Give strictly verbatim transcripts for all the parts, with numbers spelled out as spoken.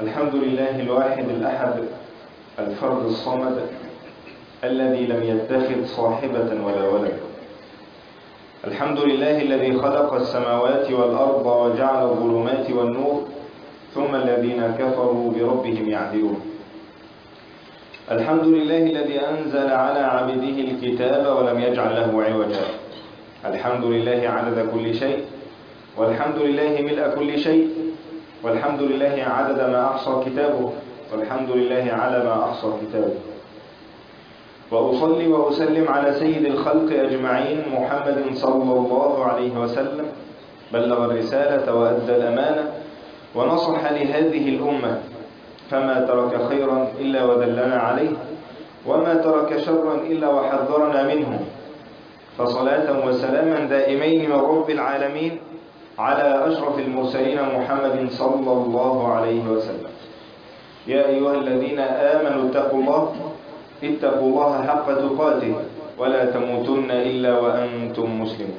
الحمد لله الواحد الأحد الفرد الصمد الذي لم يتخذ صاحبة ولا ولد. الحمد لله الذي خلق السماوات والأرض وجعل الظلمات والنور ثم الذين كفروا بربهم يعدلون. الحمد لله الذي أنزل على عبده الكتاب ولم يجعل له عوجا. الحمد لله عدد كل شيء، والحمد لله ملء كل شيء، والحمد لله عدد ما أحصى كتابه، والحمد لله على ما أحصى كتابه. وأصلي وأسلم على سيد الخلق أجمعين محمد صلى الله عليه وسلم، بلغ الرسالة وأدى الأمانة ونصح لهذه الأمة، فما ترك خيرا إلا ودلنا عليه، وما ترك شرا إلا وحذرنا منه. فصلاة وسلاما دائمين من رب العالمين على أشرف المرسلين محمد صلى الله عليه وسلم. يا أيها الذين آمنوا اتقوا الله اتقوا الله حق تقاته ولا تموتن إلا وأنتم مسلمون.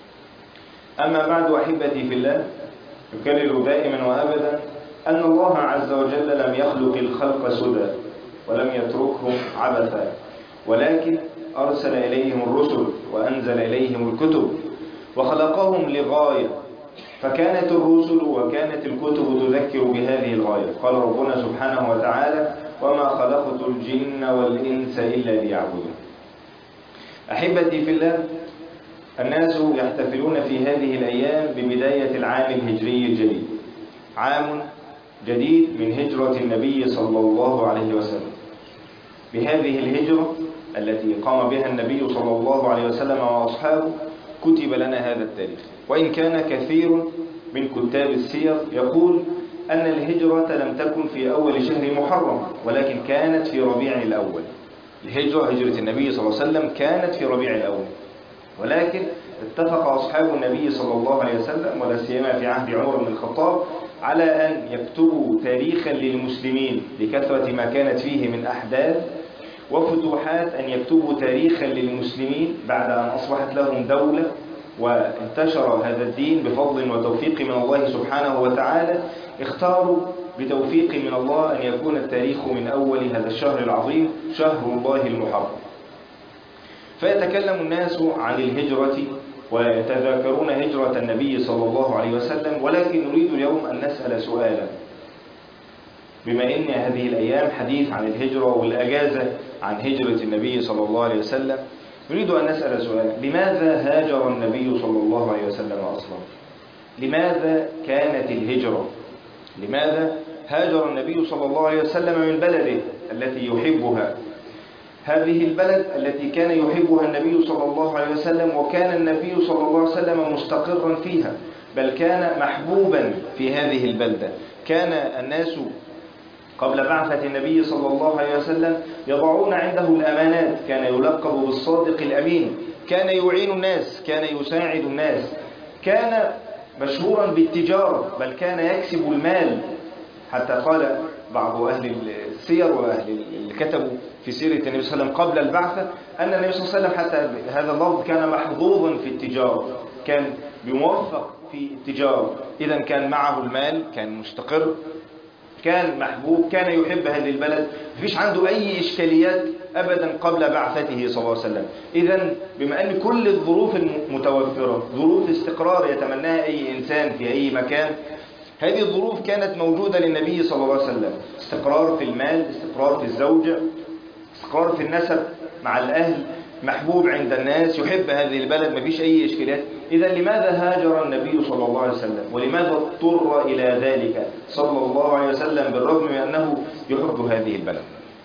أما بعد، أحبتي في الله، أكرر دائما وأبدا أن الله عز وجل لم يخلق الخلق سدى ولم يتركهم عبثا، ولكن أرسل إليهم الرسل وأنزل إليهم الكتب وخلقهم لغاية، فكانت الرسل وكانت الكتب تذكر بهذه الغاية. قال ربنا سبحانه وتعالى: وما خلقت الجن والإنس إلا ليعبدون. أحبتي في الله، الناس يحتفلون في هذه الأيام ببداية العام الهجري الجديد، عام جديد من هجرة النبي صلى الله عليه وسلم. بهذه الهجرة التي قام بها النبي صلى الله عليه وسلم وأصحابه كتب لنا هذا التاريخ، وإن كان كثير من كتاب السير يقول أن الهجرة لم تكن في أول شهر محرم، ولكن كانت في ربيع الأول. الهجرة هجرة النبي صلى الله عليه وسلم كانت في ربيع الأول، ولكن اتفق أصحاب النبي صلى الله عليه وسلم ولا سيما في عهد عمر بن الخطاب على أن يكتبوا تاريخا للمسلمين لكثرة ما كانت فيه من أحداث وفتوحات، أن يكتبوا تاريخا للمسلمين بعد أن أصبحت لهم دولة وانتشر هذا الدين بفضل وتوفيق من الله سبحانه وتعالى. اختاروا بتوفيق من الله أن يكون التاريخ من أول هذا الشهر العظيم، شهر الله المحرم. فيتكلم الناس عن الهجرة ويتذاكرون هجرة النبي صلى الله عليه وسلم، ولكن نريد اليوم أن نسأل سؤالا، بما إن هذه الأيام حديث عن الهجرة والأجازة عن هجرة النبي صلى الله عليه وسلم. نريد أن نسأل سؤالا: لماذا هاجر النبي صلى الله عليه وسلم أصلا؟ لماذا كانت الهجرة؟ لماذا هاجر النبي صلى الله عليه وسلم من بلده التي يحبها، هذه البلد التي كان يحبها النبي صلى الله عليه وسلم، وكان النبي صلى الله عليه وسلم مستقرا فيها، بل كان محبوبا في هذه البلدة. كان الناس قبل بعثة النبي صلى الله عليه وسلم يضعون عنده الأمانات، كان يلقب بالصادق الأمين، كان يعين الناس، كان يساعد الناس، كان مشهورا بالتجارة، بل كان يكسب المال. حتى قال بعض أهل السير وأهل اللي كتبوا في سيرة النبي صلى الله عليه وسلم قبل البعثة أن النبي صلى الله عليه وسلم حتى هذا اللفظ كان محظوظا في التجارة، كان بموفق في التجارة، إذا كان معه المال، كان مستقر، كان محبوب، كان يحب هذه البلد، مفيش عنده أي إشكاليات أبدا قبل بعثته صلى الله عليه وسلم. إذا بما أن كل الظروف المتوفرة ظروف استقرار يتمناها أي إنسان في أي مكان، هذه الظروف كانت موجودة للنبي صلى الله عليه وسلم: استقرار في المال، استقرار في الزوجة، استقرار في النسب مع الأهل، محبوب عند الناس، يحب هذه البلد، مفيش أي إشكاليات. إذا لماذا هاجر النبي صلى الله عليه وسلم؟ ولماذا اضطر إلى ذلك صلى الله عليه وسلم بالرغم من أنه يحب هذه البلد؟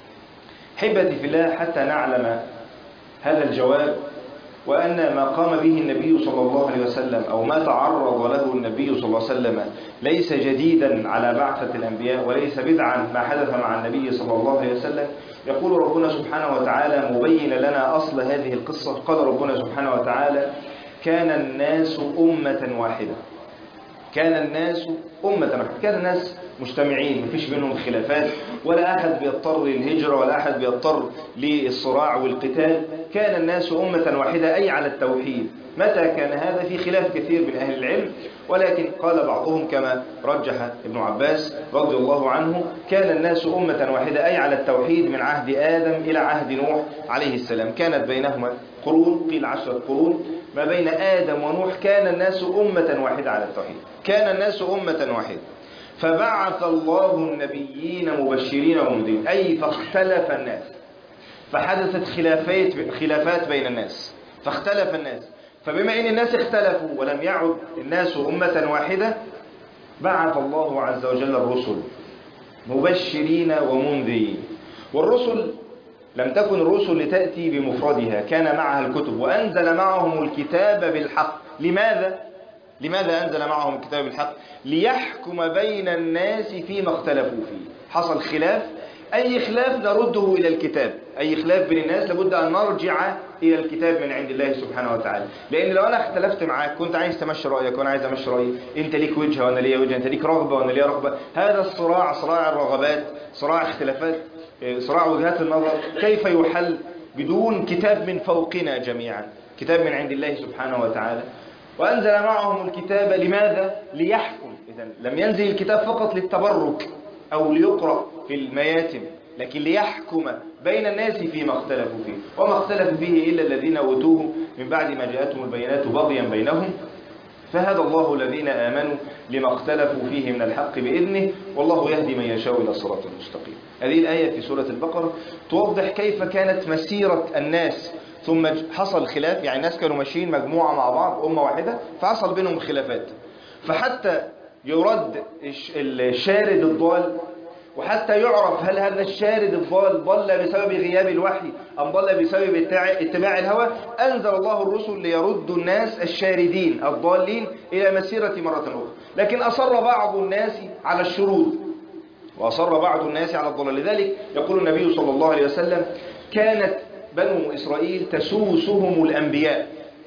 حبتي في الله، حتى نعلم هذا الجواب، وأن ما قام به النبي صلى الله عليه وسلم أو ما تعرض له النبي صلى الله عليه وسلم ليس جديدا على بعثة الأنبياء، وليس بدعا ما حدث مع النبي صلى الله عليه وسلم. يقول ربنا سبحانه وتعالى مبين لنا أصل هذه القصة، قال ربنا سبحانه وتعالى: كان الناس أمة واحدة. كان الناس أمة واحدة، كان الناس مجتمعين، مفيش بينهم خلافات، ولا أحد بيضطر للهجرة ولا أحد بيضطر للصراع والقتال. كان الناس أمة واحدة أي على التوحيد. متى كان هذا؟ في خلاف كثير من أهل العلم، ولكن قال بعضهم كما رجح ابن عباس رضي الله عنه: كان الناس أمة واحدة أي على التوحيد من عهد آدم إلى عهد نوح عليه السلام، كانت بينهما قرون، قيل عشرة قرون ما بين آدم ونوح. كان الناس أمة واحدة على التوحيد، كان الناس أمة واحدة. فبعث الله النبيين مبشرين ومنذرين، أي فاختلف الناس، فحدثت خلافات خلافات بين الناس، فاختلف الناس. فبما أن الناس اختلفوا ولم يعد الناس أمة واحدة، بعث الله عز وجل الرسل مبشرين ومنذرين. والرسل لم تكن الرسل لتأتي بمفردها، كان معها الكتب، وأنزل معهم الكتاب بالحق. لماذا؟ لماذا أنزل معهم الكتاب بالحق؟ ليحكم بين الناس فيما اختلفوا فيه. حصل خلاف، أي خلاف نرده إلى الكتاب، أي خلاف بين الناس لابد أن نرجع إلى الكتاب من عند الله سبحانه وتعالى. لأن لو أنا اختلفت معاك، كنت عايز تمشي رأيك وأنا عايز أمشي رأيي، أنت ليك وجهة وأنا ليا وجهة، أنت ليك رغبة وأنا ليا رغبة، هذا الصراع، صراع الرغبات، صراع اختلافات، صراع وجهات النظر، كيف يحل بدون كتاب من فوقنا جميعا، كتاب من عند الله سبحانه وتعالى؟ وأنزل معهم الكتاب لماذا؟ ليحكم. إذن لم ينزل الكتاب فقط للتبرك أو ليقرأ في المياتم، لكن ليحكم بين الناس فيما اختلفوا فيه. وما اختلف فيه إلا الذين أوتوه من بعد ما جاءتهم البينات بغيا بينهم، فهدى الله الذين آمنوا لما اختلفوا فيه من الحق بإذنه، والله يهدي من يشاء إلى الصراط المستقيم. هذه الآية في سورة البقرة توضح كيف كانت مسيرة الناس، ثم حصل خلاف، يعني الناس كانوا ماشيين مجموعة مع بعض أمة واحدة، فحصل بينهم خلافات، فحتى يرد الشارد الضال، وحتى يعرف هل هذا الشارد الضال ضل بسبب غياب الوحي أم ضل بسبب اتباع الهوى، أنزل الله الرسل ليردوا الناس الشاردين الضالين إلى مسيرة مرة أخرى. لكن أصر بعض الناس على الشرود، وأصر بعض الناس على الضلال. لذلك يقول النبي صلى الله عليه وسلم: كانت بنو إسرائيل تسوسهم الأنبياء،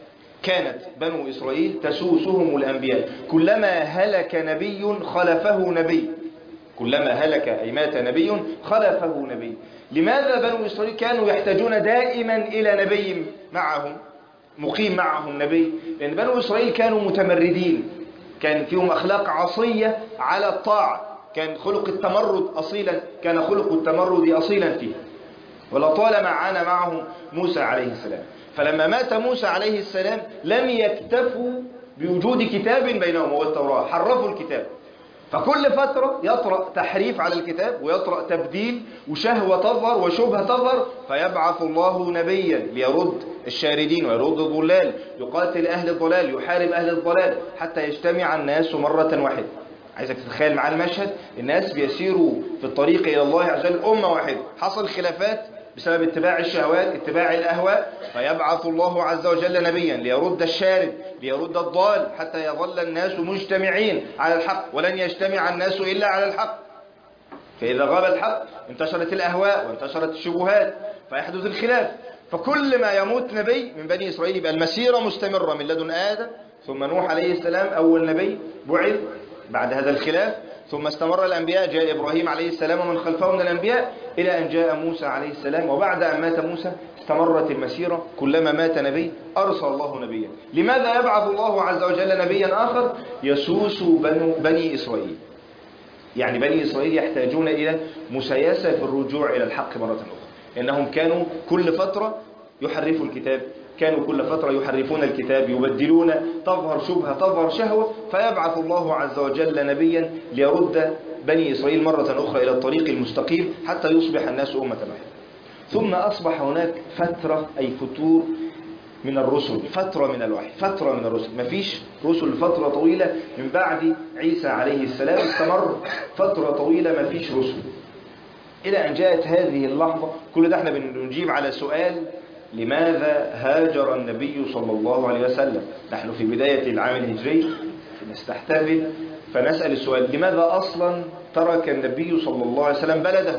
كانت بنو إسرائيل تسوسهم الأنبياء، كلما هلك نبي خلفه نبي، كلما هلك أي مات نبي خلفه نبي. لماذا بنو إسرائيل كانوا يحتاجون دائما إلى نبي معهم، مقيم معهم نبي؟ لأن بنو إسرائيل كانوا متمردين، كان فيهم أخلاق عصية على الطاعة، كان خلق التمرد أصيلا، كان خلق التمرد أصيلا فيه. ولطالما عانى معهم موسى عليه السلام، فلما مات موسى عليه السلام لم يكتفوا بوجود كتاب بينهم وهو التوراة، حرفوا الكتاب. فكل فترة يطرأ تحريف على الكتاب، ويطرأ تبديل، وشهوة تظهر وشبهة تظهر، فيبعث الله نبيا ليرد الشاردين ويرد الضلال، يقاتل أهل الضلال، يحارب أهل الضلال، حتى يجتمع الناس مرة واحدة. عايزك تتخيل معاه المشهد، الناس بيسيروا في الطريق إلى الله عز وجل أمة واحدة، حصل خلافات بسبب اتباع الشهوات، اتباع الأهواء، فيبعث الله عز وجل نبيا ليرد الشارد، ليرد الضال، حتى يظل الناس مجتمعين على الحق، ولن يجتمع الناس إلا على الحق. فإذا غاب الحق انتشرت الأهواء وانتشرت الشبهات، فيحدث الخلاف. فكل ما يموت نبي من بني إسرائيل يبقى المسيرة مستمرة من لدن آدم ثم نوح عليه السلام أول نبي بعث بعد هذا الخلاف، ثم استمر الأنبياء، جاء إبراهيم عليه السلام ومن خلفه من الأنبياء إلى أن جاء موسى عليه السلام. وبعد أن مات موسى استمرت المسيرة، كلما مات نبي أرسل الله نبيا. لماذا يبعث الله عز وجل نبيا آخر؟ يسوس بنو بني إسرائيل، يعني بني إسرائيل يحتاجون إلى مسياسة في الرجوع إلى الحق مرة أخرى، إنهم كانوا كل فترة يحرفوا الكتاب، كانوا كل فترة يحرفون الكتاب، يبدلون، تظهر شبهة، تظهر شهوة، فيبعث الله عز وجل نبيا ليرد بني إسرائيل مرة أخرى إلى الطريق المستقيم حتى يصبح الناس أمة واحدة. ثم أصبح هناك فترة، أي فتور من الرسل، فترة من الوحي، فترة من الرسل، مفيش رسل فترة طويلة من بعد عيسى عليه السلام، استمر فترة طويلة مفيش رسل، إلى أن جاءت هذه اللحظة. كل ده احنا بنجيب على سؤال: لماذا هاجر النبي صلى الله عليه وسلم؟ نحن في بداية العام الهجري نستحتفل، فنسأل السؤال: لماذا أصلا ترك النبي صلى الله عليه وسلم بلده؟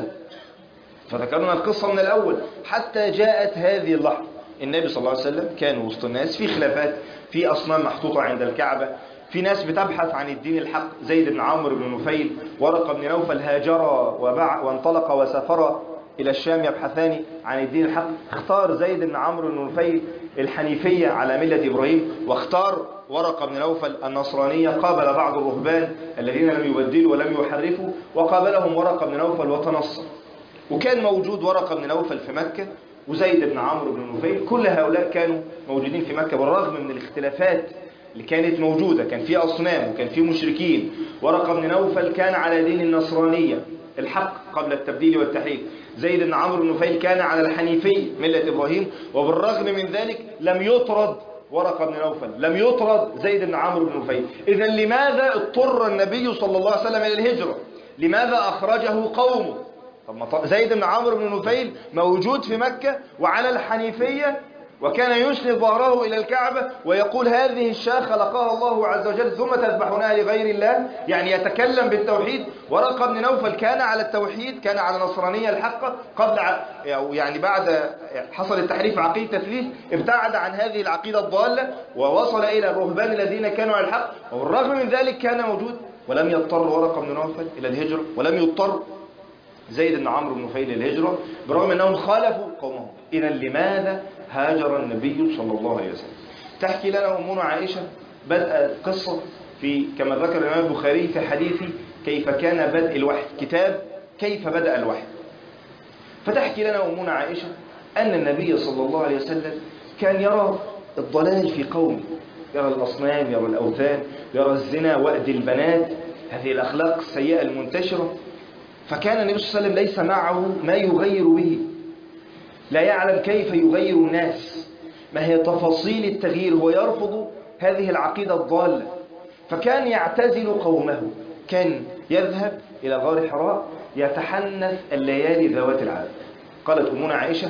فذكرنا القصة من الأول حتى جاءت هذه اللحظة. النبي صلى الله عليه وسلم كان وسط الناس، في خلافات، في أصنام محطوطة عند الكعبة، في ناس بتبحث عن الدين الحق، زيد بن عمرو بن نفيل، ورقة بن نوفل، هاجر وبع وانطلق وسافر إلى الشام يبحثان عن الدين الحق. اختار زيد بن عمرو بن نفيل الحنيفية على ملة إبراهيم، واختار ورقة بن نوفل النصرانية. قابل بعض الرهبان الذين لم يبدلوا ولم يحرفوا، وقابلهم ورقة بن نوفل وتنصر. وكان موجود ورقة بن نوفل في مكة وزيد بن عمرو بن نفيل، كل هؤلاء كانوا موجودين في مكة بالرغم من الاختلافات اللي كانت موجودة. كان في أصنام وكان في مشركين. ورقة بن نوفل كان على دين النصرانية الحق قبل التبديل والتحريف. زيد بن عمرو بن نفيل كان على الحنيفية ملة إبراهيم، وبالرغم من ذلك لم يطرد ورقة بن نوفل، لم يطرد زيد بن عمرو بن نفيل. إذن لماذا اضطر النبي صلى الله عليه وسلم إلى الهجرة؟ لماذا أخرجه قومه؟ طب زيد بن عمرو بن نفيل موجود في مكة وعلى الحنيفية، وكان يسند ظهره إلى الكعبة ويقول هذه الشاة خلقها الله عز وجل ثم تذبحونها لغير الله، يعني يتكلم بالتوحيد. ورقة بن نوفل كان على التوحيد، كان على النصرانية الحقة قبل يعني بعد حصل التحريف عقيدة تثليث، ابتعد عن هذه العقيدة الضالة ووصل إلى الرهبان الذين كانوا على الحق، وبالرغم من ذلك كان موجود. ولم يضطر ورقة بن نوفل إلى الهجرة، ولم يضطر زيد بن عمرو بن نفيل الهجرة برغم أنهم خالفوا قومهم. إذا لماذا هاجر النبي صلى الله عليه وسلم؟ تحكي لنا أمنا عائشة بدأ قصة في كما ذكر الإمام البخاري في حديث كيف كان بدء الوحي، كتاب كيف بدأ الوحي. فتحكي لنا أمنا عائشة أن النبي صلى الله عليه وسلم كان يرى الضلال في قومه، يرى الأصنام، يرى الأوثان، يرى الزنا، وأد البنات، هذه الأخلاق السيئة المنتشرة. فكان النبي صلى الله عليه وسلم ليس معه ما يغير به، لا يعلم كيف يغير الناس، ما هي تفاصيل التغيير، هو يرفض هذه العقيدة الضالة. فكان يعتزل قومه، كان يذهب إلى غار حراء يتحنث الليالي ذوات العدد. قالت أمنا عائشة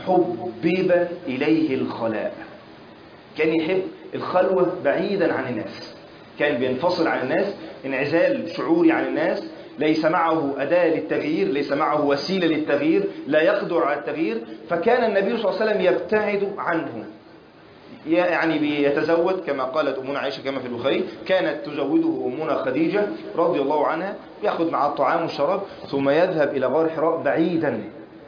حبب إليه الخلاء، كان يحب الخلوة بعيدا عن الناس، كان بينفصل عن الناس انعزال شعوري عن الناس، ليس معه أداة للتغيير، ليس معه وسيلة للتغيير، لا يقدر على التغيير. فكان النبي صلى الله عليه وسلم يبتعد عنه، يعني بيتزود كما قالت أمنا عائشة كما في البخاري، كانت تزوده أمنا خديجة رضي الله عنها، يأخذ مع الطعام والشراب ثم يذهب إلى غار حراء بعيدا،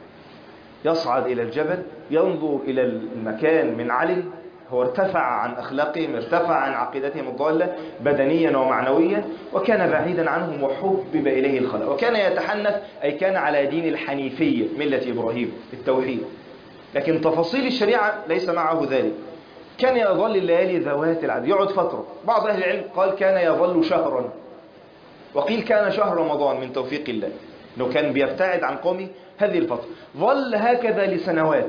يصعد إلى الجبل، ينظر إلى المكان من علم. هو ارتفع عن أخلاقهم، ارتفع عن عقيدتهم الضالة بدنيا ومعنويا، وكان بعيدا عنهم وحبب إليه الخلاء. وكان يتحنث أي كان على دين الحنيفية ملة إبراهيم التوحيد، لكن تفاصيل الشريعة ليس معه ذلك. كان يظل الليالي ذوات العدد، يقعد فترة. بعض أهل العلم قال كان يظل شهرا، وقيل كان شهر رمضان من توفيق الله، لو كان بيبتعد عن قومه هذه الفترة. ظل هكذا لسنوات.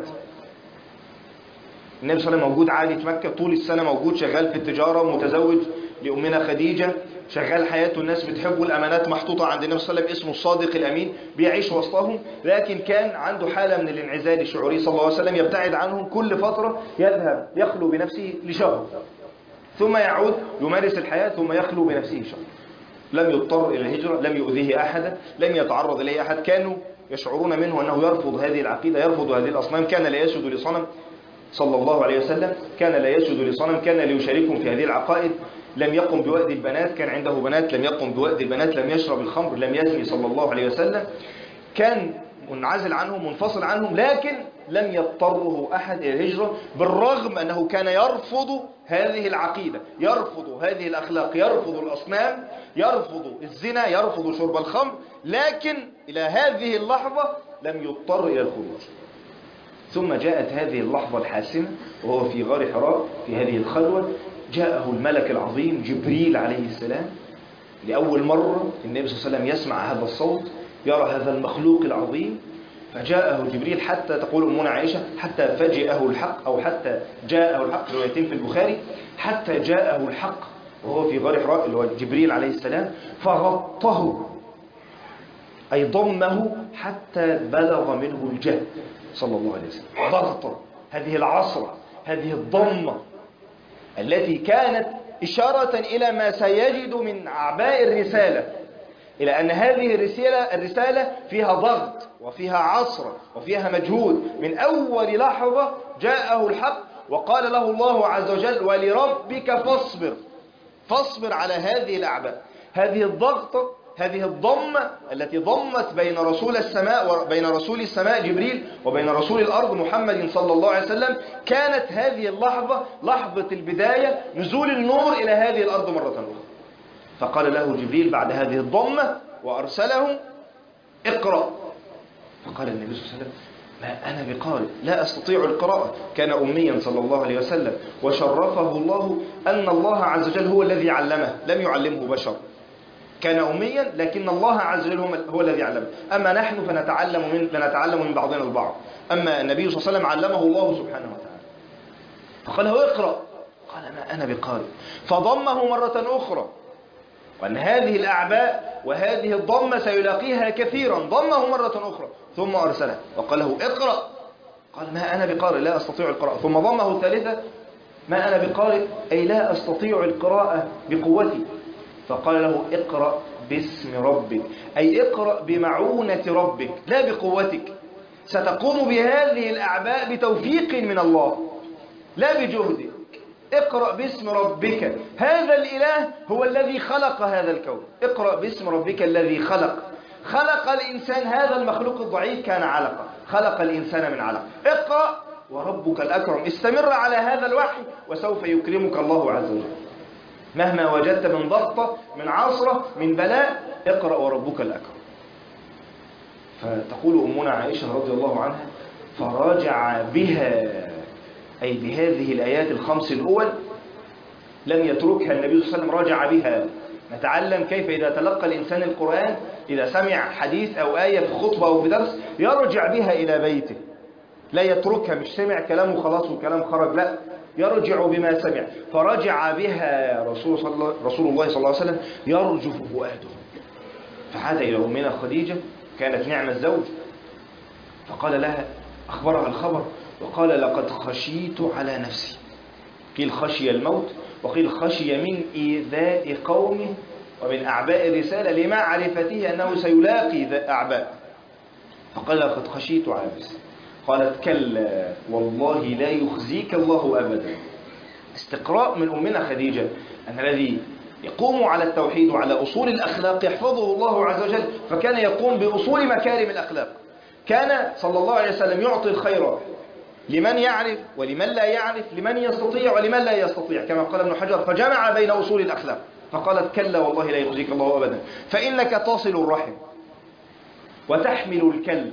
النبي صلى الله عليه وسلم موجود عادي في مكة طول السنة، موجود شغال في التجارة، متزوج لأمنا خديجة، شغال حياته، الناس بتحبه، الأمانات محطوطة عند النبي صلى الله عليه وسلم، اسمه الصادق الأمين، بيعيش وسطهم. لكن كان عنده حالة من الانعزال الشعوري صلى الله عليه وسلم، يبتعد عنهم كل فترة، يذهب يخلو بنفسه لشهر ثم يعود يمارس الحياة ثم يخلو بنفسه شهر. لم يضطر إلى الهجرة، لم يؤذيه أحدا، لم يتعرض إليه أحد. كانوا يشعرون منه أنه يرفض هذه العقيدة، يرفض هذه الأصنام. كان لا يسجد لصنم صلى الله عليه وسلم، كان لا يسجد لصنم، كان ليشاركهم في هذه العقائد. لم يقم بوأد البنات، كان عنده بنات لم يقم بوأد البنات، لم يشرب الخمر، لم يزني صلى الله عليه وسلم. كان منعزل عنهم، منفصل عنهم، لكن لم يضطره أحد إلى الهجرة، بالرغم أنه كان يرفض هذه العقيدة، يرفض هذه الأخلاق، يرفض الأصنام، يرفض الزنا، يرفض شرب الخمر. لكن إلى هذه اللحظة لم يضطر إلى الخروج. ثم جاءت هذه اللحظة الحاسمة وهو في غار حراء في هذه الخلوة. جاءه الملك العظيم جبريل عليه السلام لأول مرة. النبي صلى الله عليه وسلم يسمع هذا الصوت، يرى هذا المخلوق العظيم. فجاءه جبريل حتى تقول أمنا عائشة حتى فجئه الحق، أو حتى جاءه الحق، روايتين في البخاري، حتى جاءه الحق وهو في غار حراء اللي هو جبريل عليه السلام، فغطه أي ضمه حتى بلغ منه الجهد صلى الله عليه وسلم. ضغطه، هذه العصرة، هذه الضمة التي كانت إشارة إلى ما سيجد من أعباء الرسالة، إلى أن هذه الرسالة الرسالة فيها ضغط وفيها عصرة وفيها مجهود. من أول لحظة جاءه الحق وقال له الله عز وجل ولربك فاصبر. فاصبر على هذه الأعباء. هذه الضغطة، هذه الضمة التي ضمت بين رسول السماء وبين رسول السماء جبريل وبين رسول الأرض محمد صلى الله عليه وسلم، كانت هذه اللحظة لحظة البداية نزول النور إلى هذه الأرض مرة أخرى. فقال له جبريل بعد هذه الضمة وأرسله: اقرأ. فقال النبي صلى الله عليه وسلم: ما أنا بقارئ، لا أستطيع القراءة. كان أميا صلى الله عليه وسلم، وشرفه الله أن الله عز وجل هو الذي علمه، لم يعلمه بشر. كان أميا لكن الله عز وجل هو الذي علمه. أما نحن فنتعلم من فنتعلم من بعضنا البعض. أما النبي صلى الله عليه وسلم علمه الله سبحانه وتعالى. فقال له: اقرأ. قال: ما أنا بقارئ. فضمه مرة أخرى، وأن هذه الأعباء وهذه الضمة سيلاقيها كثيرا. ضمه مرة أخرى ثم أرسله وقال له: اقرأ. قال: ما أنا بقارئ، لا أستطيع القراءة. ثم ضمه الثالثة: ما أنا بقارئ، أي لا أستطيع القراءة بقوتي. فقال له: اقرأ باسم ربك، أي اقرأ بمعونة ربك لا بقوتك. ستقوم بهذه الأعباء بتوفيق من الله لا بجهدك. اقرأ باسم ربك، هذا الإله هو الذي خلق هذا الكون. اقرأ باسم ربك الذي خلق. خلق الإنسان، هذا المخلوق الضعيف كان علقة، خلق الإنسان من علق. اقرأ وربك الأكرم. استمر على هذا الوحي وسوف يكرمك الله عز وجل. مهما وجدت من ضغطة، من عصرة، من بلاء، اقرأ وربك الأكرم. فتقول أمنا عائشة رضي الله عنها: فراجع بها، أي بهذه الآيات الخمس الأول، لم يتركها النبي صلى الله عليه وسلم، راجع بها. نتعلم كيف إذا تلقى الإنسان القرآن، إذا سمع حديث أو آية في خطبة أو في درس، يرجع بها إلى بيته، لا يتركها. مش سمع كلامه خلاص وكلام خرج، لا، يرجع بما سمع. فرجع بها رسول, صلى رسول الله صلى الله عليه وسلم يرجف فؤاده. فعاد إلى أمنا خديجة، كانت نعم الزوج، فقال لها، أخبرها الخبر وقال: لقد خشيت على نفسي. قيل خشي الموت، وقيل خشي من إيذاء قومه ومن أعباء الرسالة لمعرفته أنه سيلاقي أعباء. فقال: لقد خشيت على نفسي. قالت: كلا والله لا يخزيك الله أبدا. استقراء من أمنا خديجة أن الذي يقوم على التوحيد وعلى أصول الأخلاق يحفظه الله عز وجل، فكان يقوم بأصول مكارم الأخلاق. كان صلى الله عليه وسلم يعطي الخير لمن يعرف ولمن لا يعرف، لمن يستطيع ولمن لا يستطيع، كما قال ابن حجر: فجمع بين أصول الأخلاق. فقالت: كلا والله لا يخزيك الله أبدا، فإنك تصل الرحم وتحمل الكلب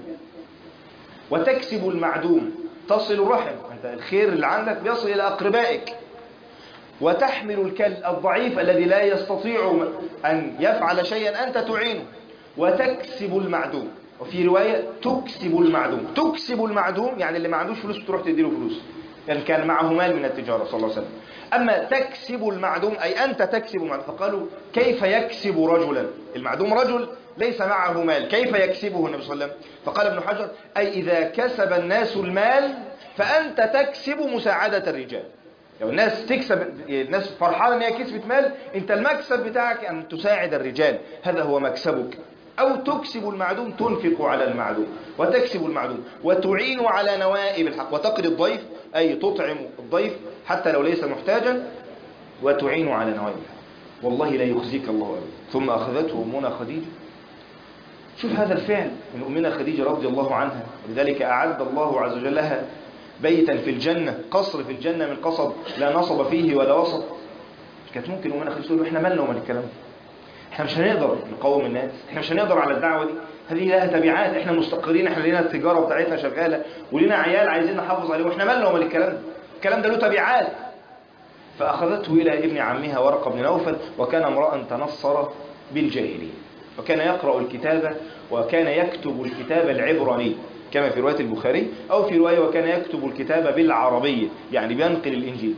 وتكسب المعدوم. تصل الرحم، أنت الخير اللي عندك بيصل إلى أقربائك. وتحمل الكلب الضعيف الذي لا يستطيع أن يفعل شيئا أنت تعينه. وتكسب المعدوم، وفي رواية تكسب المعدوم. تكسب المعدوم يعني اللي ما عندوش فلوس تروح تديله فلوس، يعني كان معه مال من التجارة صلى الله عليه وسلم. أما تكسب المعدوم أي أنت تكسب المعدوم. فقالوا: كيف يكسب رجلا؟ المعدوم رجل ليس معه مال، كيف يكسبه النبي صلى الله عليه وسلم؟ فقال ابن حجر: أي إذا كسب الناس المال فأنت تكسب مساعدة الرجال. لو الناس تكسب، الناس فرحانة أن هي كسبت مال، أنت المكسب بتاعك أن تساعد الرجال، هذا هو مكسبك. أو تكسب المعدوم، تنفق على المعدوم وتكسب المعدوم وتعين على نوائب الحق. وتقري الضيف أي تطعم الضيف حتى لو ليس محتاجا، وتعين على نوائب الحق. والله لا يخزيك الله أبدا. ثم أخذته أمنا خديجة. شوف هذا الفعل من أمنا خديجة رضي الله عنها، ولذلك أعد الله عز وجل لها بيتا في الجنة، قصر في الجنة من قصب لا نصب فيه ولا وسط. كانت ممكن أمنا خديجة تقول: إحنا مالنا ومال الكلام ده، احنا مش هنقدر نقوم الناس، احنا مش هنقدر على الدعوة دي، هذه لها تبعات، احنا مستقرين، احنا لنا التجارة بتاعتنا شغالة ولنا عيال عايزين نحافظ عليهم، احنا مالنا ومال الكلام ده، الكلام ده له تبعات. فأخذته إلى ابن عمها ورقة بن نوفل، وكان امرأ تنصر بالجاهلية، وكان يقرأ الكتابة وكان يكتب الكتاب العبراني كما في رواية البخاري، أو في رواية وكان يكتب الكتاب بالعربية، يعني بينقل الإنجيل.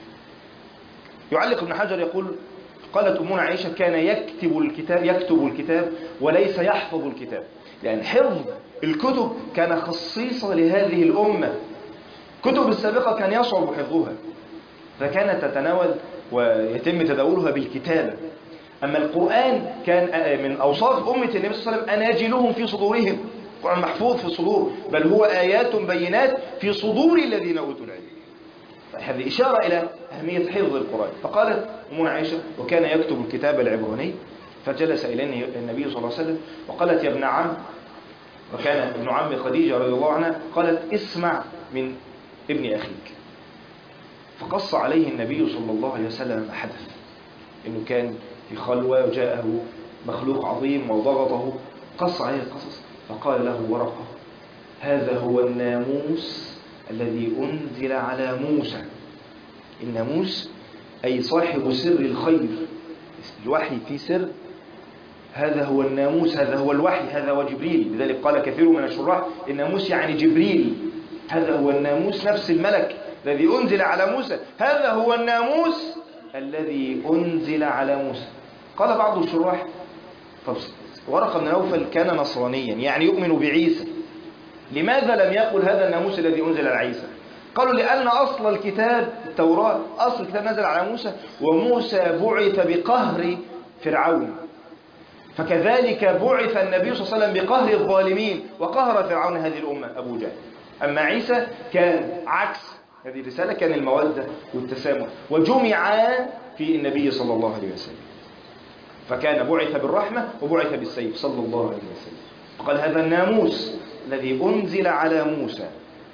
يعلق ابن حجر يقول: قالت أمنا عائشة: كان يكتب الكتاب يكتب الكتاب وليس يحفظ الكتاب، لأن حفظ الكتب كان خصيصة لهذه الأمة. كتب السابقة كان يصعب حفظها، فكانت تتناول ويتم تداولها بالكتابة. أما القرآن كان من أوصاف أمة النبي صلى الله عليه وسلم أناجلهم في صدورهم. القرآن محفوظ في الصدور، بل هو آيات بينات في صدور الذين أوتوا العلم. هذه إشارة إلى أهمية حفظ القرآن. فقالت أمنا عائشة: وكان يكتب الكتاب العبراني، فجلس إليه النبي صلى الله عليه وسلم وقالت: يا ابن عم، وكان ابن عم خديجة رضي الله عنها، قالت: اسمع من ابن أخيك. فقص عليه النبي صلى الله عليه وسلم ما حدث، إنه كان في خلوة وجاءه مخلوق عظيم وضغطه، قص عليه القصص. فقال له ورقة: هذا هو الناموس الذي أنزل على موسى. الناموس أي صاحب سر الخير، الوحي في سر، هذا هو الناموس، هذا هو الوحي، هذا هو جبريل. لذلك قال كثير من الشراح: الناموس يعني جبريل، هذا هو الناموس، نفس الملك الذي أنزل على موسى، هذا هو الناموس الذي أنزل على موسى. قال بعض الشراح: طب ورقة بن نوفل كان نصرانيا، يعني يؤمن بعيسى، لماذا لم يقل هذا الناموس الذي أنزل على عيسى؟ قالوا: لأن أصل الكتاب التوراة، أصل الكتاب نزل على موسى، وموسى بعث بقهر فرعون، فكذلك بعث النبي صلى الله عليه وسلم بقهر الظالمين، وقهر فرعون هذه الأمة أبو جهل. أما عيسى كان عكس هذه الرسالة، كان المودة والتسامح، وجمع في النبي صلى الله عليه وسلم، فكان بعث بالرحمة وبعث بالسيف صلى الله عليه وسلم. فقال: هذا الناموس الذي أنزل على موسى.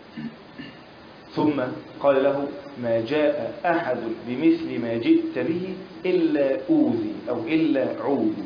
ثم قال له: ما جاء أحد بمثل ما جئت به إلا أوذي أو إلا عودي،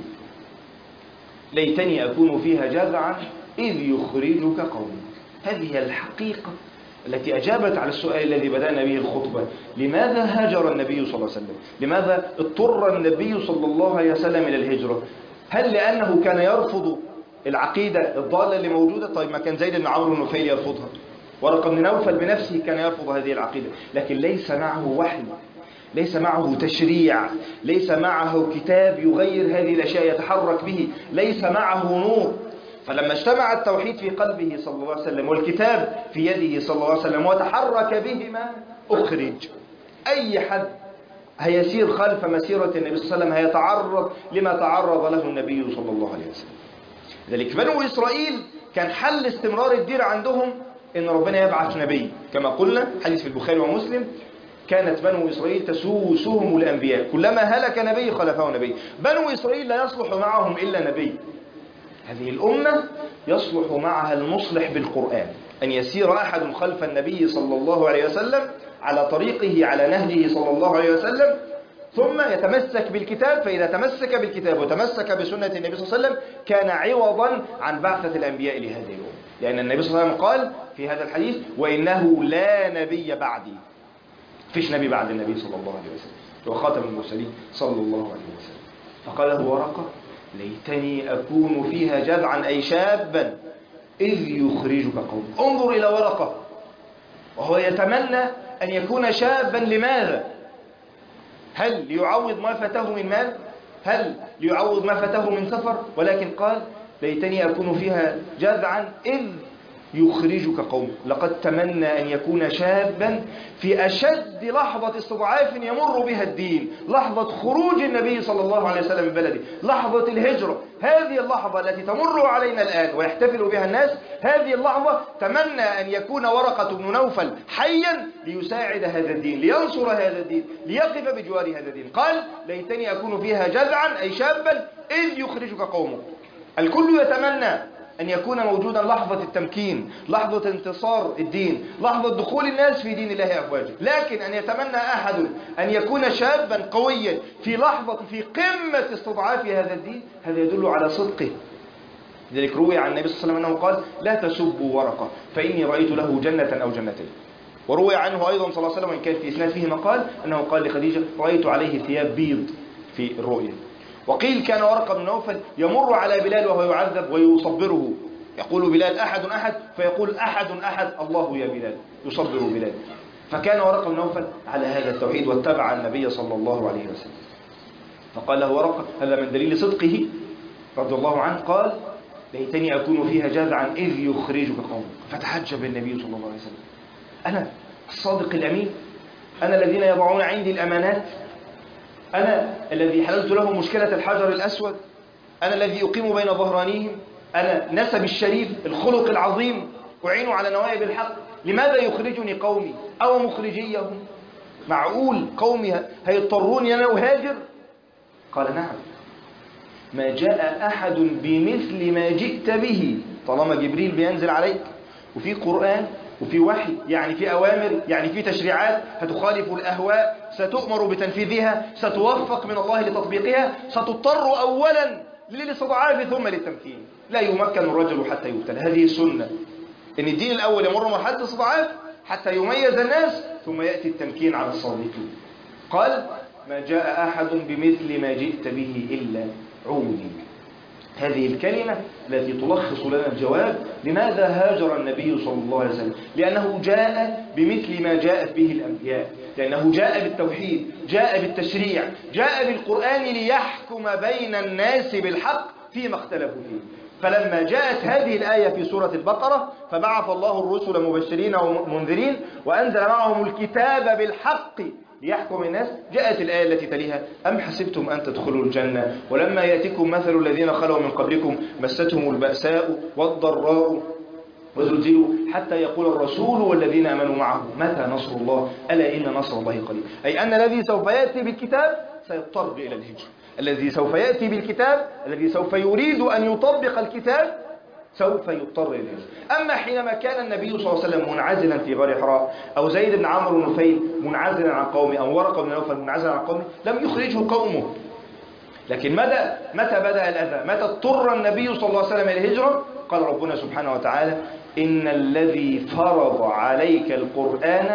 ليتني أكون فيها جذعا إذ يخرجك قومك. هذه الحقيقة التي أجابت على السؤال الذي بدأنا به الخطبة: لماذا هاجر النبي صلى الله عليه وسلم؟ لماذا اضطر النبي صلى الله عليه وسلم إلى الهجرة؟ هل لأنه كان يرفض العقيدة الضالة اللي موجودة؟ طيب ما كان زيد بن عمرو بن نفيل يرفضها، ورقة بن نوفل بنفسه كان يرفض هذه العقيدة، لكن ليس معه وحي، ليس معه تشريع، ليس معه كتاب يغير هذه الأشياء يتحرك به، ليس معه نور. فلما اجتمع التوحيد في قلبه صلى الله عليه وسلم والكتاب في يده صلى الله عليه وسلم وتحرك بهما، أخرج. أي حد هيسير خلف مسيرة النبي صلى الله عليه وسلم هيتعرض لما تعرض له النبي صلى الله عليه وسلم. لذلك بنو إسرائيل كان حل استمرار الدير عندهم إن ربنا يبعث نبي، كما قلنا حديث في البخاري ومسلم: كانت بنو إسرائيل تسوسهم الأنبياء، كلما هلك نبي خلفه نبي. بنو إسرائيل لا يصلح معهم إلا نبي. هذه الأمة يصلح معها المصلح بالقرآن، أن يسير أحد خلف النبي صلى الله عليه وسلم على طريقه، على نهجه صلى الله عليه وسلم، ثم يتمسك بالكتاب. فإذا تمسك بالكتاب وتمسك بسنة النبي صلى الله عليه وسلم كان عوضا عن بعثة الأنبياء لهذه الأمة، لأن النبي صلى الله عليه وسلم قال في هذا الحديث: وإنه لا نبي بعدي. فيش نبي بعد النبي صلى الله عليه وسلم، هو خاتم المرسلين صلى الله عليه وسلم. فقال له ورقة: ليتني أكون فيها جذعا، أي شابا، إذ يخرجك قوم. انظر إلى ورقة وهو يتمنى أن يكون شابا. لماذا؟ هل ليعوض ما فاته من مال؟ هل ليعوض ما فاته من سفر؟ ولكن قال: ليتني أكون فيها جذعا إذ يخرجك قوم. لقد تمنى أن يكون شابا في أشد لحظة استضعاف يمر بها الدين، لحظة خروج النبي صلى الله عليه وسلم من بلده، لحظة الهجرة. هذه اللحظة التي تمر علينا الآن ويحتفل بها الناس، هذه اللحظة تمنى أن يكون ورقة بن نوفل حيا ليساعد هذا الدين، لينصر هذا الدين، ليقف بجوار هذا الدين. قال: ليتني أكون فيها جذعا، أي شابا، إذ يخرجك قومك. الكل يتمنى أن يكون موجودا لحظة التمكين، لحظة انتصار الدين، لحظة دخول الناس في دين الله أفواجا. لكن أن يتمنى أحد أن يكون شابا قويا في لحظة في قمة استضعاف هذا الدين، هذا يدل على صدقه. لذلك روي عن النبي صلى الله عليه وسلم أنه قال: لا تسبوا ورقة فإني رأيت له جنة أو جنتين. وروي عنه أيضا صلى الله عليه وسلم، وإن كان في إسناد فيه مقال، أنه قال لخديجة: رأيت عليه ثياب بيض في الرؤيا. وقيل كان ورقة بن نوفل يمر على بلال وهو يعذب ويصبره، يقول بلال: أحد أحد، فيقول: أحد أحد، الله يا بلال، يصبر بلال. فكان ورقة بن نوفل على هذا التوحيد واتبع النبي صلى الله عليه وسلم. فقال له ورقة، هذا من دليل صدقه رضي الله عنه، قال: ليتني أكون فيها جذعا إذ يخرجك قومك. فتعجب النبي صلى الله عليه وسلم: أنا الصادق الأمين، أنا الذين يضعون عندي الأمانات، أنا الذي حللت له مشكلة الحجر الأسود، أنا الذي أقيم بين ظهرانيهم، أنا نسب الشريف، الخلق العظيم، أعين على نوائب الحق، لماذا يخرجني قومي أو مخرجيهم؟ معقول قومي هيضطروني أنا أهاجر؟ قال نعم، ما جاء أحد بمثل ما جئت به. طالما جبريل بينزل عليك وفي قرآن وفي وحي، يعني في أوامر، يعني في تشريعات هتخالف الأهواء، ستؤمر بتنفيذها، ستوفق من الله لتطبيقها، ستضطر أولا للاستضعاف ثم للتمكين. لا يمكن الرجل حتى يبتلى، هذه السنة، إن الدين الأول يمر مرحلة الاستضعاف حتى يميز الناس، ثم يأتي التمكين على الصادقين. قال ما جاء أحد بمثل ما جئت به إلا عودي. هذه الكلمة التي تلخص لنا الجواب لماذا هاجر النبي صلى الله عليه وسلم، لأنه جاء بمثل ما جاءت به الأنبياء، لأنه جاء بالتوحيد، جاء بالتشريع، جاء بالقرآن ليحكم بين الناس بالحق فيما اختلفوا فيه. فلما جاءت هذه الآية في سورة البقرة فبعث الله الرسل مبشرين ومنذرين وأنزل معهم الكتاب بالحق ليحكم الناس، جاءت الآية التي تليها أم حسبتم أن تدخلوا الجنة ولما يأتكم مثل الذين خلوا من قبلكم مستهم البأساء والضراء وزلزلوا حتى يقول الرسول والذين آمنوا معه متى نصر الله ألا إن نصر الله قريب. أي أن الذي سوف يأتي بالكتاب سيضطر إلى الهجرة، الذي سوف يأتي بالكتاب، الذي سوف يريد أن يطبق الكتاب سوف يضطر إلى الهجرة. أما حينما كان النبي صلى الله عليه وسلم منعزلا في غار حراء، أو زيد بن عمرو بن نفيل منعزلا عن قومه، أو ورقة بن نوفل منعزلا عن قومه، لم يخرجه قومه. لكن متى متى بدأ الأذى؟ متى اضطر النبي صلى الله عليه وسلم إلى الهجرة؟ قال ربنا سبحانه وتعالى إن الذي فرض عليك القرآن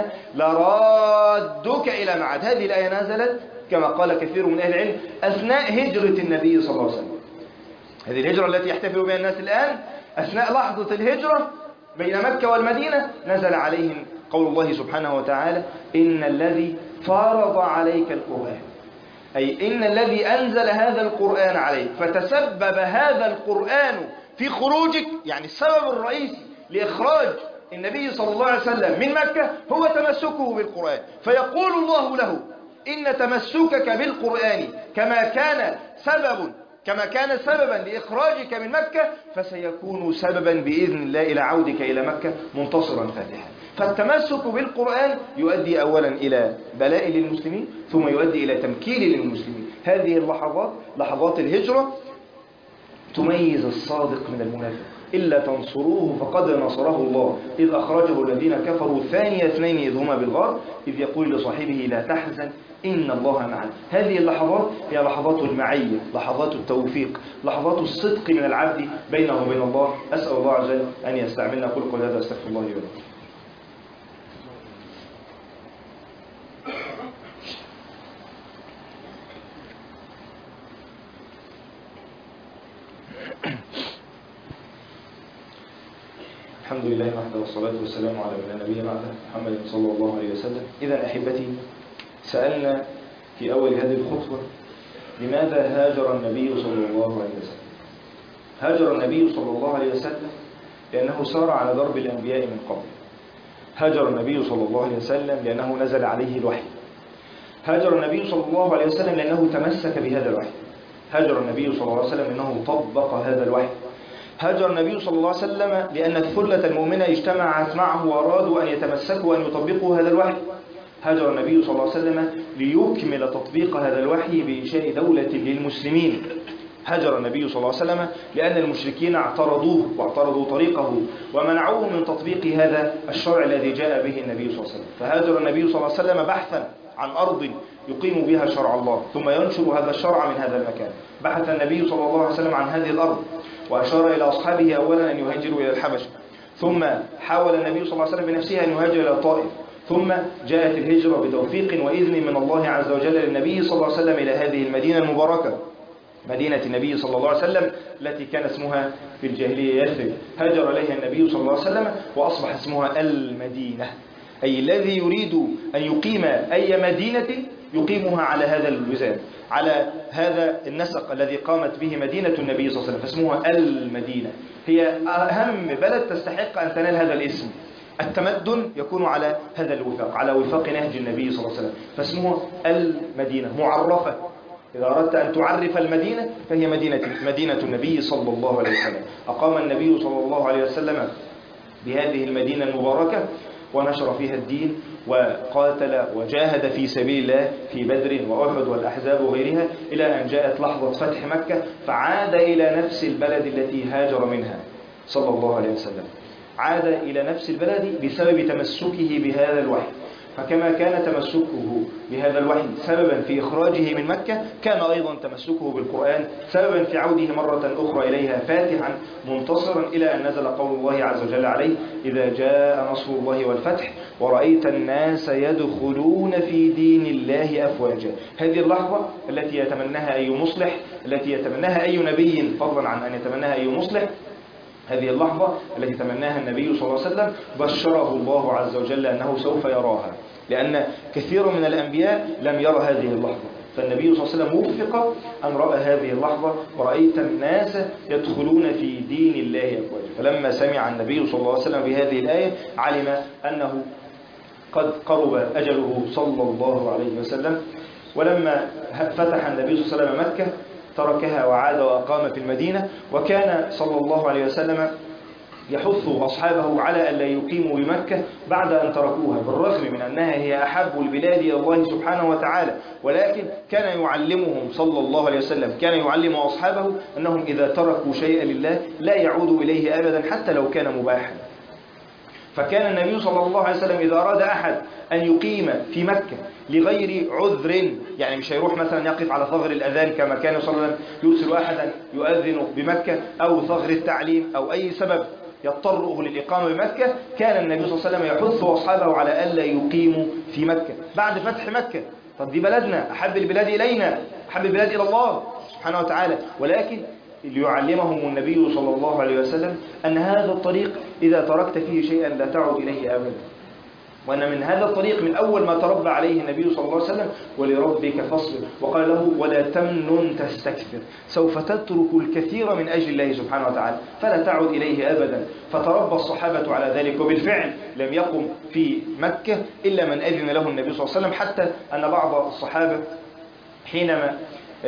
لرادك إلى معاد. هذه الآية نزلت كما قال كثير من أهل العلم أثناء هجرة النبي صلى الله عليه وسلم. هذه الهجرة التي يحتفل بها الناس الآن أثناء لحظة الهجرة بين مكة والمدينة نزل عليهم قول الله سبحانه وتعالى إن الذي فرض عليك القرآن، أي إن الذي أنزل هذا القرآن عليك فتسبب هذا القرآن في خروجك. يعني السبب الرئيسي لإخراج النبي صلى الله عليه وسلم من مكة هو تمسكه بالقرآن، فيقول الله له إن تمسكك بالقرآن كما كان سبب كما كان سببا لإخراجك من مكة فسيكون سببا بإذن الله إلى عودك إلى مكة منتصرا فاتحا. فالتمسك بالقرآن يؤدي أولا إلى بلاء للمسلمين ثم يؤدي إلى تمكين للمسلمين. هذه اللحظات لحظات الهجرة تميز الصادق من المنافق. إلا تنصروه فقد نصره الله إذ أخرجه الذين كفروا ثاني اثنين إذ هما بالغار إذ يقول لصاحبه لا تحزن إن الله معنا. هذه اللحظات هي لحظات المعية، لحظات التوفيق، لحظات الصدق من العبد بينه وبين الله. أسأل الله عز وجل أن يستعملنا. قل قل هذا أستغفر الله لي ولكم. الحمد لله وحده والصلاة والسلام على من نبينا بعده محمد صلى الله عليه وسلم. إذا أحبتي سألنا في أول هذه الخطبة لماذا هاجر النبي صلى الله عليه وسلم؟ هاجر النبي صلى الله عليه وسلم لأنه سار على درب الأنبياء من قبل. هاجر النبي صلى الله عليه وسلم لأنه نزل عليه الوحي. هاجر النبي صلى الله عليه وسلم لأنه تمسك بهذا الوحي. هاجر النبي صلى الله عليه وسلم لأنه طبق هذا الوحي. هاجر النبي صلى الله عليه وسلم لأن الثلة المؤمنة اجتمعت معه وأرادوا أن يتمسكوا وأن يطبقوا هذا الوحي. هاجر النبي صلى الله عليه وسلم ليكمل تطبيق هذا الوحي بإنشاء دولة للمسلمين. هاجر النبي صلى الله عليه وسلم لأن المشركين اعترضوه واعترضوا طريقه ومنعوه من تطبيق هذا الشرع الذي جاء به النبي صلى الله عليه وسلم. فهاجر النبي صلى الله عليه وسلم بحثا عن أرض يقيم بها شرع الله ثم ينشر هذا الشرع من هذا المكان. بحث النبي صلى الله عليه وسلم عن هذه الأرض وأشار إلى أصحابه أولا أن يهاجروا إلى الحبشة، ثم حاول النبي صلى الله عليه وسلم بنفسه أن يهاجر إلى الطائف، ثم جاءت الهجرة بتوفيق وإذن من الله عز وجل للنبي صلى الله عليه وسلم إلى هذه المدينة المباركة، مدينة النبي صلى الله عليه وسلم التي كان اسمها في الجاهلية يثرب. هاجر إليها النبي صلى الله عليه وسلم وأصبح اسمها المدينة، أي الذي يريد أن يقيم أي مدينة يقيمها على هذا الوزان، على هذا النسق الذي قامت به مدينة النبي صلى الله عليه وسلم، فاسمها المدينة. هي أهم بلد تستحق أن تنال هذا الاسم. التمدن يكون على هذا الوفاق، على وفاق نهج النبي صلى الله عليه وسلم، فاسمها المدينة معرفة. إذا أردت أن تعرف المدينة فهي مدينة مدينة النبي صلى الله عليه وسلم. أقام النبي صلى الله عليه وسلم بهذه المدينة المباركة ونشر فيها الدين وقاتل وجاهد في سبيل الله في بدر وأحد والأحزاب وغيرها، إلى أن جاءت لحظة فتح مكة فعاد إلى نفس البلد التي هاجر منها صلى الله عليه وسلم. عاد إلى نفس البلد بسبب تمسكه بهذا الوحي. فكما كان تمسكه بهذا الوحي سببا في إخراجه من مكة، كان أيضا تمسكه بالقرآن سببا في عوده مرة أخرى إليها فاتحا منتصرا، إلى أن نزل قول الله عز وجل عليه: إذا جاء نصر الله والفتح ورأيت الناس يدخلون في دين الله أفواجا. هذه اللحظة التي يتمناها أي مصلح، التي يتمناها أي نبي فضلا عن أن يتمناها أي مصلح، هذه اللحظة التي تمناها النبي صلى الله عليه وسلم بشره الله عز وجل أنه سوف يراها، لأن كثير من الأنبياء لم يرى هذه اللحظة، فالنبي صلى الله عليه وسلم وفق أن رأى هذه اللحظة: ورأيت الناس يدخلون في دين الله أفواجا. فلما سمع النبي صلى الله عليه وسلم بهذه الآية علم أنه قد قرب أجله صلى الله عليه وسلم. ولما فتح النبي صلى الله عليه وسلم مكة تركها وعاد وأقام في المدينة، وكان صلى الله عليه وسلم يحث أصحابه على أن لا يقيموا بمكة بعد أن تركوها، بالرغم من أنها هي أحب البلاد إلى الله سبحانه وتعالى، ولكن كان يعلمهم صلى الله عليه وسلم، كان يعلم أصحابه أنهم إذا تركوا شيئا لله لا يعودوا إليه أبدا حتى لو كان مباحا. فكان النبي صلى الله عليه وسلم إذا أراد أحد أن يقيم في مكة لغير عذر، يعني مش هيروح مثلا يقف على ثغر الأذان كما كان صلى الله عليه وسلم يرسل أحدا يؤذن بمكة، أو ثغر التعليم، أو أي سبب يضطره للإقامة بمكة، كان النبي صلى الله عليه وسلم يحث أصحابه على ألا يقيموا في مكة بعد فتح مكة. طب دي بلدنا، أحب البلاد إلينا، أحب البلاد إلى الله سبحانه وتعالى، ولكن ليعلمهم النبي صلى الله عليه وسلم أن هذا الطريق إذا تركت فيه شيئا لا تعود إليه أبدا، وأن من هذا الطريق من أول ما تربى عليه النبي صلى الله عليه وسلم: ولربك فاصبر، وقال له: ولا تمنن تستكثر، سوف تترك الكثير من أجل الله سبحانه وتعالى فلا تعود إليه أبدا. فتربى الصحابة على ذلك، وبالفعل لم يقم في مكة إلا من أذن له النبي صلى الله عليه وسلم، حتى أن بعض الصحابة حينما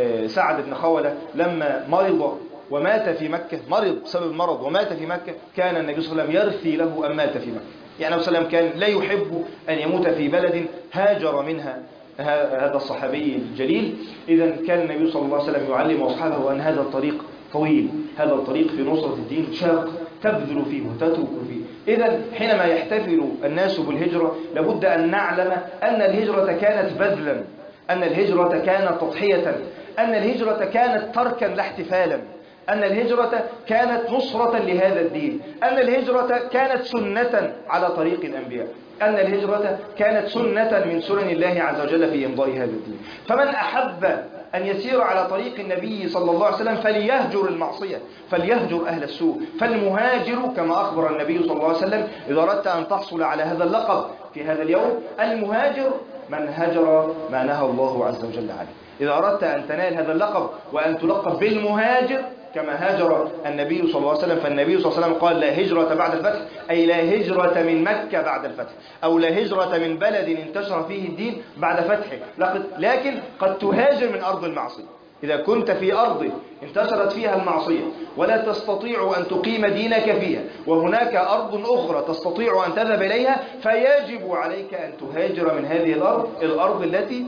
سعد بن خولة لما مرض ومات في مكة، مرض بسبب مرض ومات في مكة، كان النبي صلى الله عليه وسلم يرثي له أن مات في مكة. يعني النبي صلى الله عليه وسلم كان لا يحب أن يموت في بلد هاجر منها هذا الصحابي الجليل. إذا كان النبي صلى الله عليه وسلم يعلم أصحابه أن هذا الطريق طويل، هذا الطريق في نصرة الدين شاق، تبذل فيه وتترك فيه. إذا حينما يحتفل الناس بالهجرة لابد أن نعلم أن الهجرة كانت بذلا، أن الهجرة كانت تضحية، أن الهجرة كانت تركا لا احتفالا، أن الهجرة كانت نصرة لهذا الدين، أن الهجرة كانت سنة على طريق الأنبياء، أن الهجرة كانت سنة من سنن الله عز وجل في إمضاء هذا الدين. فمن أحب أن يسير على طريق النبي صلى الله عليه وسلم فليهجر المعصية، فليهجر أهل السوء. فالمهاجر كما أخبر النبي صلى الله عليه وسلم: إذا أردت أن تحصل على هذا اللقب في هذا اليوم، المهاجر من هجر ما نهى الله عز وجل عنه. إذا أردت أن تنال هذا اللقب وأن تلقب بالمهاجر كما هاجر النبي صلى الله عليه وسلم، فالنبي صلى الله عليه وسلم قال: لا هجرة بعد الفتح، أي لا هجرة من مكة بعد الفتح، أو لا هجرة من بلد انتشر فيه الدين بعد فتحه، لكن قد تهاجر من أرض المعصية. إذا كنت في أرض انتشرت فيها المعصية ولا تستطيع أن تقيم دينك فيها، وهناك أرض أخرى تستطيع أن تذهب إليها، فيجب عليك أن تهاجر من هذه الأرض، الأرض التي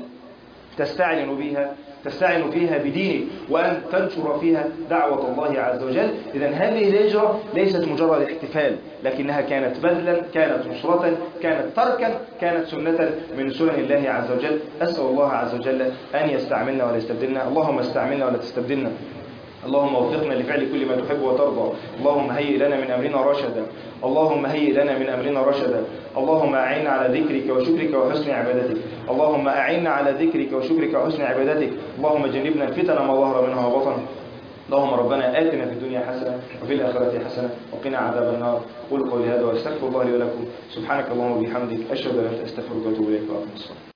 تستعلن بها تستعين فيها بدينك، وأن تنشر فيها دعوة الله عز وجل. إذن هذه الهجرة ليست مجرد احتفال، لكنها كانت بذلا، كانت نصرة، كانت تركا، كانت سنة من سنن الله عز وجل. أسأل الله عز وجل أن يستعملنا ولا يستبدلنا. اللهم استعملنا ولا تستبدلنا. اللهم وفقنا لفعل كل ما تحب وترضى. اللهم هيئ لنا من أمرنا رشدا. اللهم هيئ لنا من أمرنا رشدا. اللهم أعنا على ذكرك وشكرك وحسن عبادتك. اللهم أعنا على ذكرك وشكرك وحسن عبادتك. اللهم جنبنا الفتن ما ظهر منها وبطن. اللهم ربنا آتنا في الدنيا حسنة وفي الآخرة حسنة وقنا عذاب النار. قولوا قولي هذا واستغفر الله لي ولكم. سبحانك اللهم وبحمدك، أشهد أن لا إله إلا أنت، أستغفرك وأتوب إليك. وأقم الصلاة.